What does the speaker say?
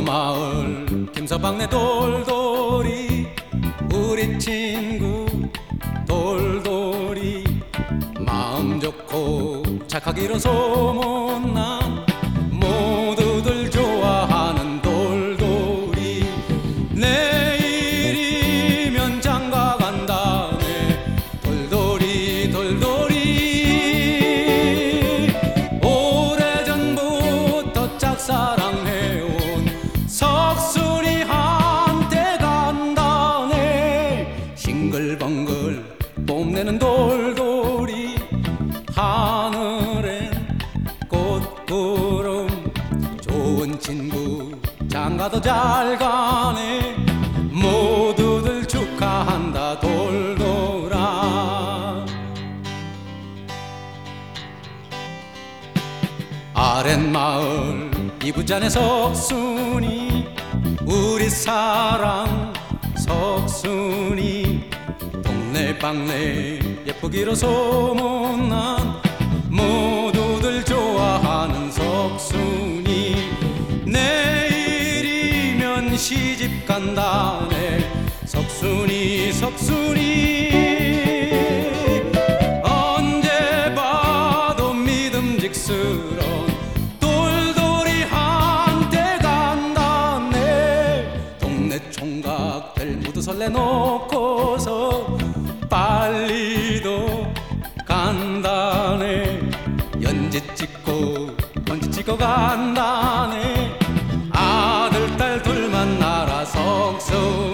마을 김서방네 돌돌이 우리 친구 돌돌이 마음 좋고 착하기로 소문난 모두들 좋아하는 돌돌이 내일이면 장가 간다네 돌돌이 돌돌이 오래전부터 짝사랑해온 석순이한테 간다네 싱글벙글 뽐내는 돌돌이 하늘엔 꽃구름 좋은 친구 장가도 잘 가네 모두들 축하한다 돌돌아 아랫마을 이부자네 석순이 우리 사랑 석순이 동네방네 예쁘기로 소문난 모두들 좋아하는 석순이 내일이면 시집 간다네 석순이 석순이 언제 봐도 믿음직스러운 돌돌이한테 간다네 동네 총각들 모두 설레놓고서 빨리도 간다네 연지 찍고 번지 찍고 간다네 아들 딸 둘만 날아 석순